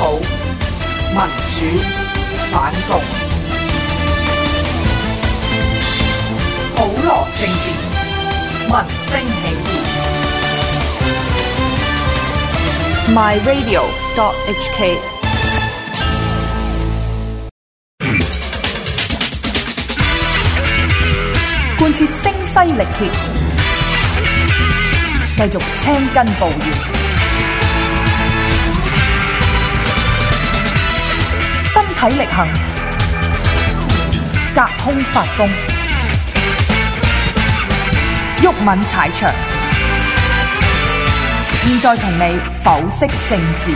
普、民主、反共，普羅政治，民聲起義。 myradio.hk貫徹聲嘶力竭，繼續青筋暴現，身體力行，隔空發功，毓民踩場。現在同你剖析政治。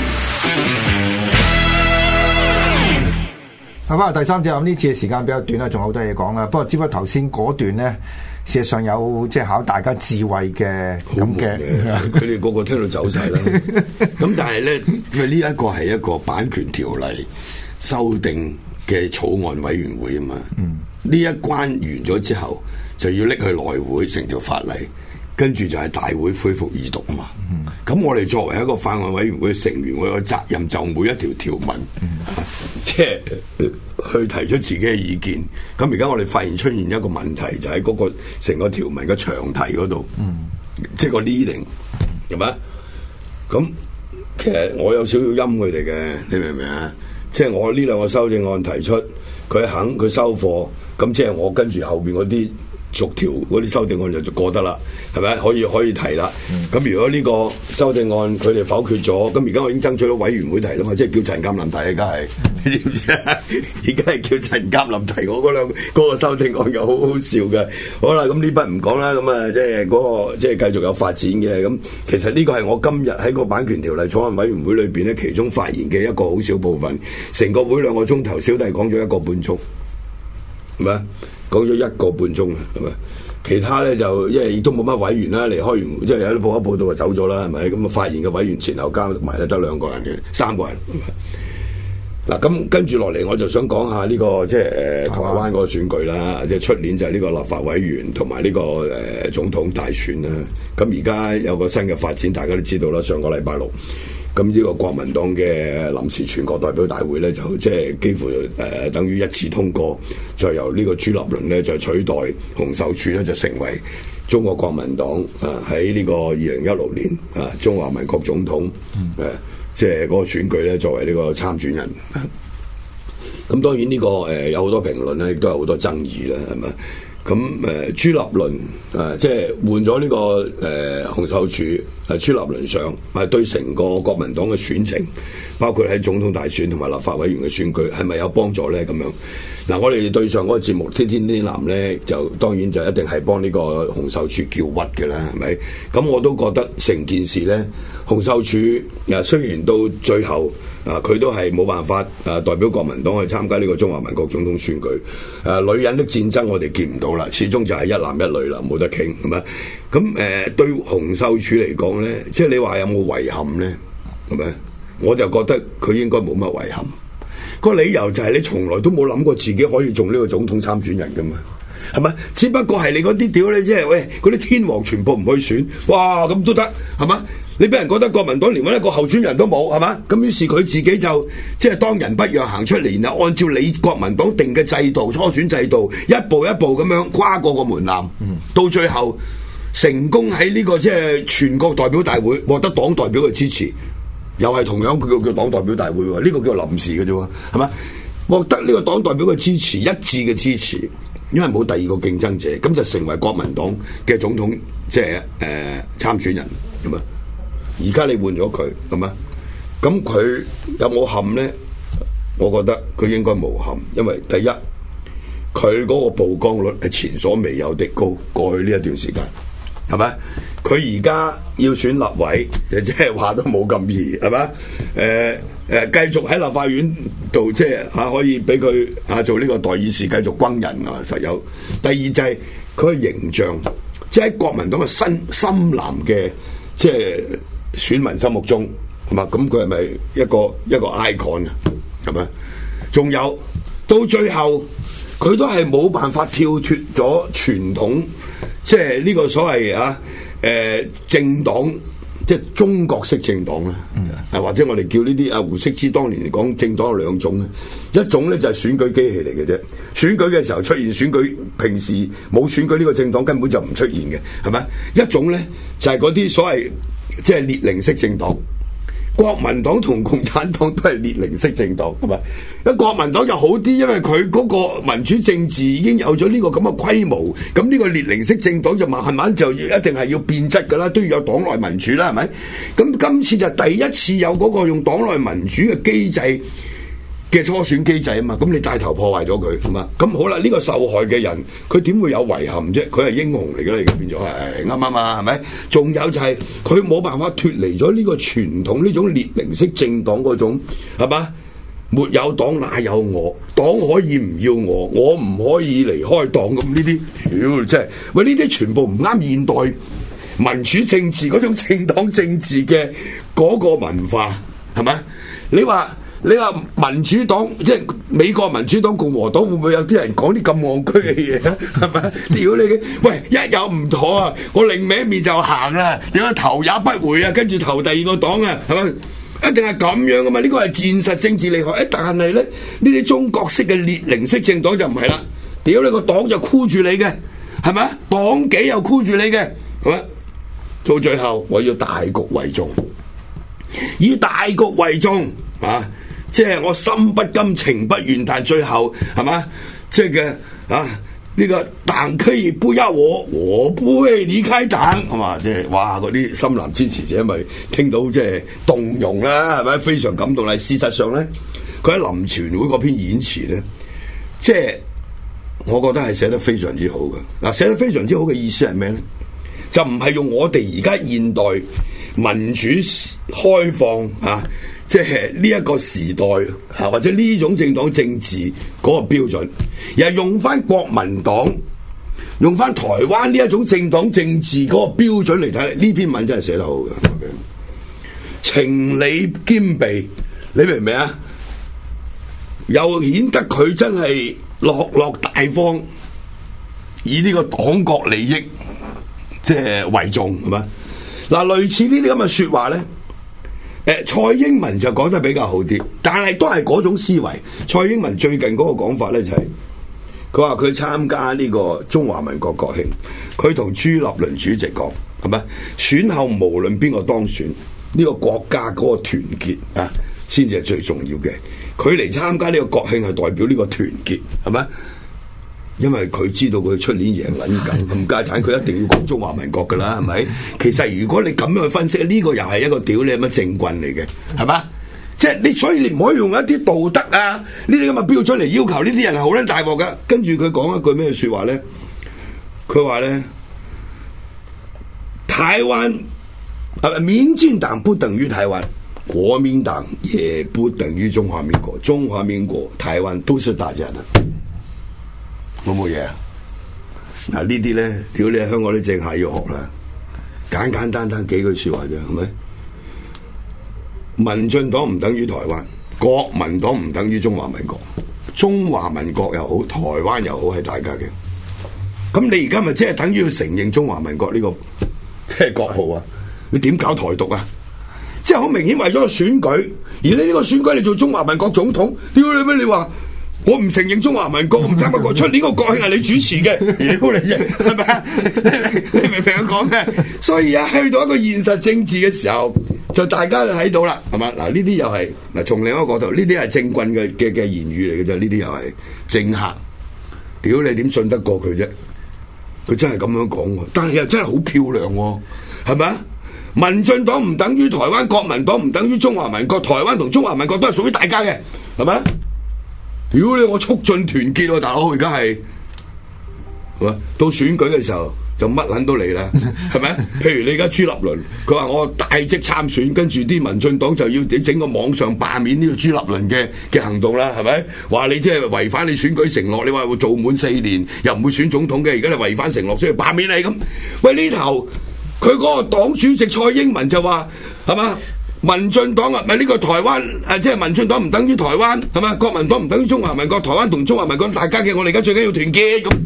翻嚟第三節，呢次嘅時間比較短啦，仲有好多嘢講啦。不過只不過頭先嗰段咧，事實上有即係考大家智慧嘅咁嘅， 佢哋個個聽到走晒啦。咁但係咧，因為呢一個係一個版權條例修訂嘅草案委員會啊嘛。呢一關完咗之後，就要拎去內會成條法例。跟住就係大會恢復二讀啊嘛，咁我哋作為一個法案委員會嘅成員，我有責任就每一條條文，即係去提出自己嘅意見。咁而家我哋發現出現一個問題，就喺嗰個成個條文嘅詳題嗰度，即係個 leading 係咪？咁其實我有少少陰佢哋嘅，你明唔明啊？即係我呢兩個修正案提出，佢收貨，咁即係我跟住後邊嗰啲。逐條嗰啲修正案就過得啦，係咪？可以提啦。咁如果呢個修正案佢哋否決咗，咁而家我已經爭取到委員會提啦嘛，即係叫陳鑑林提，而家係，你知唔知啊？而家係叫陳鑑林提，我嗰個修正案又好好笑嘅。好啦，咁呢筆唔講啦，咁啊即係嗰個即係繼續有發展嘅。咁其實呢個係我今日喺個版權條例草案委員會裏邊咧，其中發言嘅一個好少部分。成個會2個鐘頭，小弟講咗1個半鐘，係咪？講咗1個半鐘啊，係咪？其他咧就因為亦都冇乜委員啦，離開完即係有啲報一報道就走咗啦，係咪？咁啊發言嘅委員前後加埋得2個人嘅，3個人。嗱咁跟住落嚟，我就想講下呢個即係台灣嗰個選舉啦，即係出年就係呢個立法委員同埋呢個總統大選啦。咁而家有個新嘅發展，大家都知道啦。上個禮拜6。咁呢個國民黨嘅臨時全國代表大會咧，就即係幾乎等於一次通過，就由呢個朱立倫咧就取代洪秀柱咧，就成為中國國民黨喺呢個2016年中華民國總統即係嗰個選舉咧，作為呢個參選人。咁當然呢個有好多評論咧，亦都有好多爭議啦，係咪？咁朱立倫即係換咗呢個洪秀柱，朱立倫上對成個國民黨嘅選情，包括喺總統大選同埋立法委員嘅選舉，係咪有幫助咧？咁樣嗱，我哋對上嗰個節目《天天啲藍》咧，就當然就一定係幫呢個洪秀柱叫屈嘅啦，係咪？咁我都覺得成件事咧，洪秀柱雖然到最後佢都係冇辦法代表國民黨去參加呢個中華民國總統選舉。女人的戰爭我哋見唔到啦，始終就係一男一女啦，冇得傾，係咪？咁對洪秀柱嚟講咧，即係你話有冇遺憾咧？係咪？我就覺得佢應該冇乜遺憾。個理由就係你從來都冇諗過自己可以做呢個總統參選人噶嘛，係咪？只不過係你嗰啲屌咧，即係喂嗰啲天王全部唔去選，哇咁都得，係嘛？你俾人覺得國民黨連揾一個候選人都冇，係嘛？咁於是佢自己就即係當仁不讓行出嚟，然後按照你國民黨定嘅制度、初選制度，一步一步咁樣跨過個門檻，到最後成功喺呢個即係全國代表大會獲得黨代表嘅支持，又係同樣佢叫黨代表大會喎，呢個叫臨時嘅啫，係嘛？獲得呢個黨代表嘅支持，一致嘅支持，因為冇第二個競爭者，咁就成為國民黨嘅總統即係參選人咁啊！而家你換咗佢，係嘛？咁佢有冇憾咧？我覺得佢應該無憾，因為第一，佢嗰個曝光率係前所未有的高。過去呢一段時間，係咪？佢而家要選立委，即係話都冇咁易，係咪？繼續喺立法院度，即係可以俾佢做呢個代議士，繼續轟人啊，實有。第二就係佢嘅形象，即係喺國民黨嘅深藍嘅即係選民心目中，係嘛？咁佢係咪一個 icon 啊？係咪？仲有到最後，佢都係冇辦法跳脫咗傳統，即係呢個所謂政黨即係中國式政黨咧，或者我哋叫呢啲胡適之當年嚟講政黨有兩種咧，一種咧就係選舉機器嚟嘅啫，選舉嘅時候出現選舉，平時冇選舉呢個政黨根本就唔出現嘅，係咪？一種咧就係嗰啲所謂即係列寧式政黨。國民黨同共產黨都係列寧式政黨，係咪？咁國民黨就好啲，因為佢嗰個民主政治已經有咗呢個咁嘅規模，咁呢個列寧式政黨就慢慢就一定係要變質㗎啦，都要有黨內民主啦，係咪？咁今次就第一次有嗰個用黨內民主嘅機制嘅初選機制啊嘛，咁你帶頭破壞咗佢，係嘛？咁好啦，呢個受害嘅人佢點會有遺憾啫？佢係英雄嚟㗎啦，而家變咗係啱啱啊，係咪？仲有就係佢冇辦法脫離咗呢個傳統呢種列寧式政黨嗰種係嘛？沒有黨哪有我？黨可以唔要我，我唔可以離開黨咁呢啲，真係喂呢啲全部唔啱現代民主政治嗰種政黨政治嘅嗰個文化係咪？你話民主黨即係美國民主黨、共和黨會唔會有啲人講啲咁戇居嘅嘢啊？係咪？屌你嘅！喂，一有唔妥啊，我另歪面就行啦，點解頭也不回啊？跟住投第二個黨啊，係咪？一定係咁樣噶嘛？呢個係現實政治厲害。但係咧，呢啲中國式嘅列寧式政黨就唔係啦。屌你個黨就箍住你嘅，係咪？黨紀又箍住你嘅，係咪？到最後我要大局為重，以大局為重啊！即係我心不甘情不願，但最後係嘛？即係嘅啊！呢個黨可以不要我不會離開黨，係嘛？即係哇！嗰啲深藍支持者咪聽到即係動容啦，係咪？非常感動啦。事實上咧，佢喺臨全會嗰篇演辭咧，即係我覺得係寫得非常之好嘅。嗱，寫得非常之好嘅意思係咩咧？就唔係用我哋而家現代民主開放啊！即係呢一個時代啊，或者呢種政黨政治嗰個標準，而係用翻國民黨、用翻台灣呢一種政黨政治嗰個標準嚟睇，呢篇文真係寫得好嘅。情理兼備，你明唔明啊？又顯得佢真係落大方，以呢個黨國利益即係為重，係嘛？嗱，類似呢啲咁嘅說話咧。蔡英文就講得比較好啲，但係都係嗰種思維。蔡英文最近嗰個講法咧就係、是，佢話佢參加呢個中華民國國慶，佢同朱立倫主席講，係咪？選後無論邊個當選，呢、這個國家嗰個團結啊，先至係最重要嘅。佢嚟參加呢個國慶係代表呢個團結，係咪？因為佢知道佢出年贏撚緊，冚家產佢一定要講中華民國噶啦，係咪？其實如果你咁樣去分析，呢、這個又係一個屌你乜政棍嚟嘅，係嘛？即係你，所以你唔可以用一啲道德啊呢啲咁嘅標準嚟要求呢啲人係好撚大鑊噶。跟住佢講一句咩說話咧？佢話咧，台灣民進黨不等於台灣，國民黨也不等於中華民國，中華民國、台灣都是大家的。冇嘢啊！嗱呢啲咧，屌你喺香港啲政客要學啦，簡簡單單幾句說話啫，係咪？民進黨唔等於台灣，國民黨唔等於中華民國，中華民國又好，台灣又好，係大家嘅。咁你而家咪即係等於要承認中華民國呢個即係國號啊？你點搞台獨啊？即係好明顯為咗個選舉，而你呢個選舉你做中華民國總統，屌你咩？你話？我唔承認中華民國，我唔參加國出年個國慶係你主持嘅，屌你啫，係咪啊？你明唔明我講嘅？所以啊，去到一個現實政治嘅時候，就大家就睇到啦，係嘛？嗱，呢啲又係嗱，從另一個角度，呢啲係政棍嘅言語嚟嘅啫，呢啲又係政客，屌你點信得過佢啫？佢真係咁樣講喎，但係又真係好漂亮喎，係咪啊？民進黨唔等於台灣，國民黨唔等於中華民國，台灣同中華民國都係屬於大家嘅，係咪？如果你我促進團結喎，大佬而家係，到選舉嘅時候就乜撚都嚟啦，係咪？譬如你而家朱立倫，佢話我大職參選，跟住啲民進黨就要你整個網上罷免呢個朱立倫嘅行動啦，係咪？話你即係違反你選舉承諾，你話會做滿4年又唔會選總統嘅，而家你違反承諾，所以罷免你咁。喂，呢頭佢嗰個黨主席蔡英文就話係嘛？民進黨啊，咪呢個台灣即係民進黨唔等於台灣，係嘛？國民黨唔等於中華民國，台灣同中華民國大家嘅，我哋而家最緊要團結咁。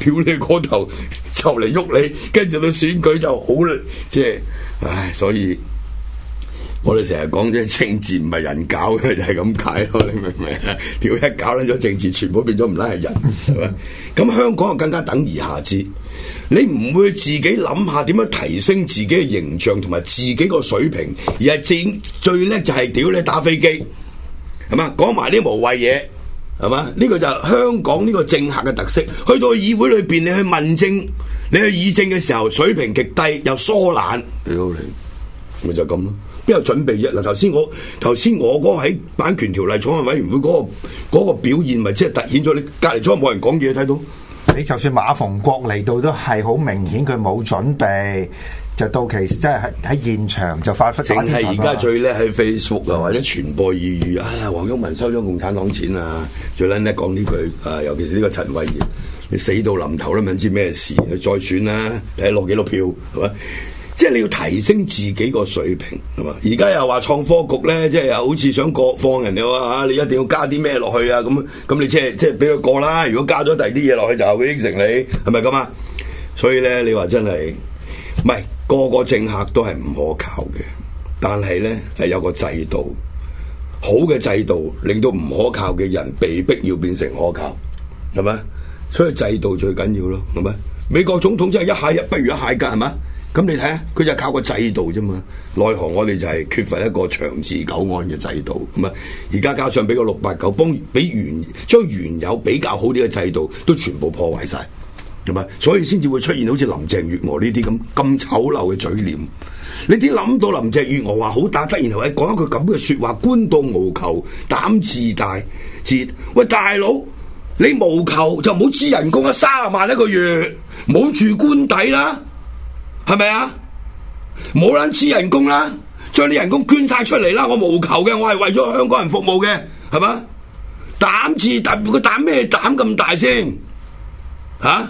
屌你嗰頭就嚟喐你，跟住到選舉就好啦，即係，唉，所以我哋成日講即係政治唔係人搞嘅，就係咁解咯，你明唔明啊？屌一搞撚咗政治，全部變咗唔撚係人，係咪？咁香港就更加等而下之。你唔會自己諗下點樣提升自己嘅形象同埋自己個水平，而係最叻就係屌你打飛機，係嘛？講埋啲無謂嘢，係嘛？呢個就係香港呢個政客嘅特色。去到議會裏邊，你去問政，你去議政嘅時候，水平極低又疏懶，屌你，咪就咁咯。邊有準備啫？嗱，頭先我嗰個喺版權條例草案委員會嗰個表現，咪即係突顯咗你隔離咗冇人講嘢睇到。 你就算馬逢國嚟到都係好明顯，佢冇準備，就到期即係喺現場就發揮。 淨係而家最叻喺 Facebook 啊，或者傳播意語啊，黃毓民收咗共產黨錢啊，最撚叻講呢句啊，尤其是呢個陳慧嫻，你死到臨頭都唔知咩事，再選啦，睇攞幾多票係嘛？即係你要提升自己個水平係嘛？而家又話創科局咧，即係又好似想放人哋話你一定要加啲咩落去啊？咁你即係俾佢過啦。如果加咗第二啲嘢落去，就會應承你係咪咁啊？所以咧，你話真係唔係個個政客都係唔可靠嘅，但係咧係有個制度，好嘅制度令到唔可靠嘅人被逼要變成可靠，係咪？所以制度最緊要咯，係咪？美國總統真係一蟹不如一蟹㗎，係嘛？咁你睇下，佢就靠個制度啫嘛。奈何我哋就係缺乏一個長治久安嘅制度，咁啊，而家加上俾個689將原有比較好啲嘅制度都全部破壞晒，係咪？所以先至會出現好似林鄭月娥呢啲咁醜陋嘅嘴臉。你點諗到林鄭月娥話好打得，然後講一句咁嘅説話，官到無求，膽自大。喂大佬，你無求就唔好支人工啊，30萬一個月，唔好住官邸啦。係咪啊？冇撚黐人工啦，將啲人工捐晒出嚟啦！我無求嘅，我係為咗香港人服務嘅，係嘛？膽字大，佢膽咩膽咁大先？吓？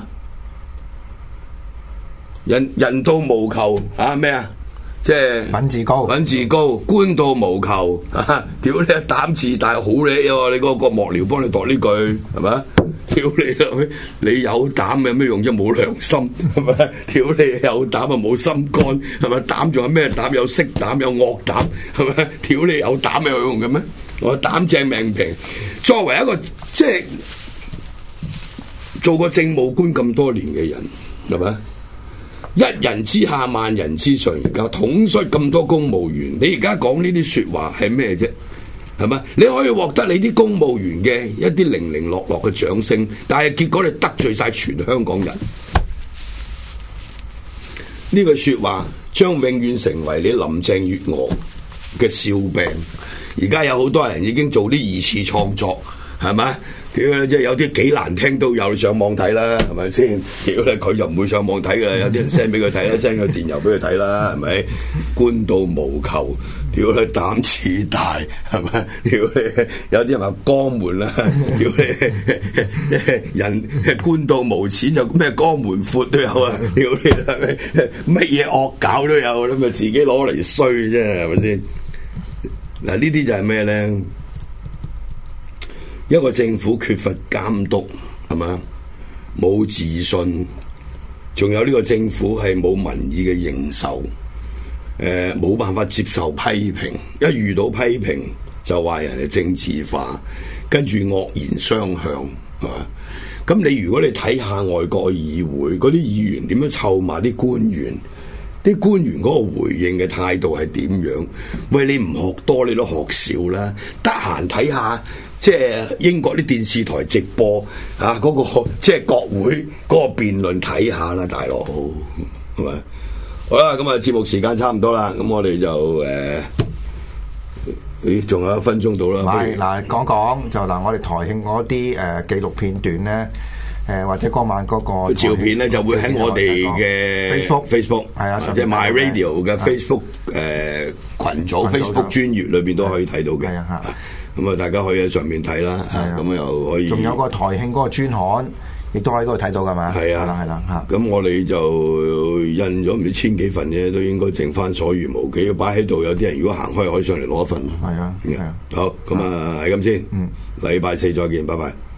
人到無求啊咩啊？即係品質高， 官到無求啊！屌你膽自大好叻喎！你嗰個幕僚幫你度呢句係咪？屌你有膽有咩用啫？冇良心係咪？屌你有膽啊冇心肝係咪？膽仲有咩膽？有色膽有惡膽係咪？屌你有膽有用嘅咩？我膽正命平，作為一個即係做過政務官咁多年嘅人係咪？一人之下萬人之上，而家統率咁多公務員，你而家講呢啲說話係咩啫？係咪？你可以獲得你啲公務員嘅一啲零零落落嘅掌聲，但係結果你得罪晒全香港人。呢句說話將永遠成為你林鄭月娥嘅笑柄。而家有好多人已經做啲二次創作，係咪？屌，即係有啲幾難聽都有，你上網睇啦，係咪先？屌咧，佢就唔會上網睇噶啦，有啲人 send 俾佢睇啦，send 個電郵俾佢睇啦，係咪？官到無求，屌你膽似大，係咪？屌你，有啲人話江門啦，屌你，人官到無恥就咩江門闊都有啊，屌你係咪？乜嘢惡搞都有，你咪自己攞嚟衰啫，係咪先？嗱，呢啲就係咩咧？一個政府缺乏監督，係嘛？冇自信，仲有呢個政府係冇民意嘅認受，冇辦法接受批評，一遇到批評就話人哋政治化，跟住惡言相向，係嘛？咁你如果你睇下外國嘅議會，嗰啲議員點樣臭罵啲官員？啲官員嗰個回應嘅態度係點樣？喂，你唔學多，你都學少啦。得閒睇下，即係英國啲電視台直播啊，嗰個即係國會嗰個辯論睇下啦，大佬，係咪？好啦，咁啊節目時間差唔多啦，咁我哋就仲有1分鐘到啦。 係嗱，講就嗱，我哋台慶嗰啲紀錄片段咧。或者嗰晚嗰個照片咧就會喺我哋嘅 Facebook 係啊，或者 My Radio 嘅 Facebook 群組 Facebook 專頁裏邊都可以睇到嘅。係啊，咁啊大家可以喺上面睇啦。咁又可以。仲有個台慶嗰個專刊，亦都喺嗰度睇到㗎嘛。係啊，係啦嚇。咁我哋就印咗唔知1000幾份嘅，都應該剩翻所餘無幾，擺喺度。有啲人如果行開可以上嚟攞一份。係啊，係啊。好，咁啊係咁先。禮拜4再見，拜拜。